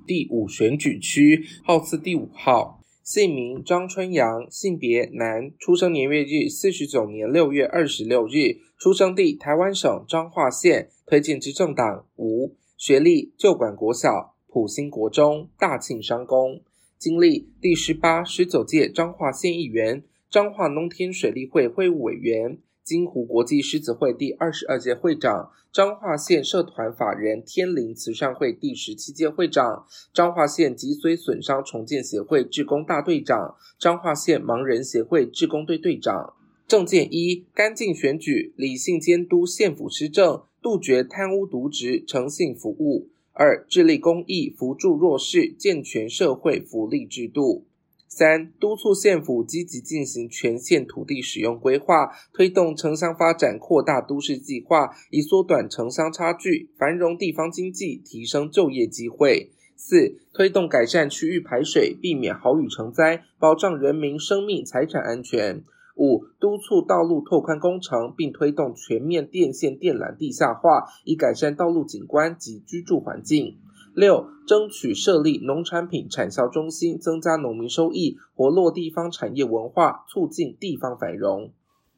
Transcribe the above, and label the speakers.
Speaker 1: 第5选举区，号次第5号。姓名张春阳，性别男，出生年月日49年6月26日，出生地台湾省彰化县，推荐之政党无，学历旧馆国小、埔兴国中、大庆商工，经历第18、19届彰化县议员、彰化农田水利会会务委员、金湖国际狮子会第22届会长，彰化县社团法人天灵慈善会第17届会长，彰化县脊髓损伤重建协会志工大队长，彰化县盲人协会志工队队长。政见1：干净选举，理性监督县府施政，杜绝贪污渎职，诚信服务。2、致力公益，扶助弱势，健全社会福利制度。3、督促县府积极进行全县土地使用规划，推动城乡发展扩大都市计划，以缩短城乡差距，繁荣地方经济，提升就业机会。4、推动改善区域排水，避免豪雨成灾，保障人民生命财产安全。5、督促道路拓宽工程，并推动全面电线电缆地下化，以改善道路景观及居住环境。6、争取设立农产品产销中心，增加农民收益，活络地方产业文化，促进地方繁荣。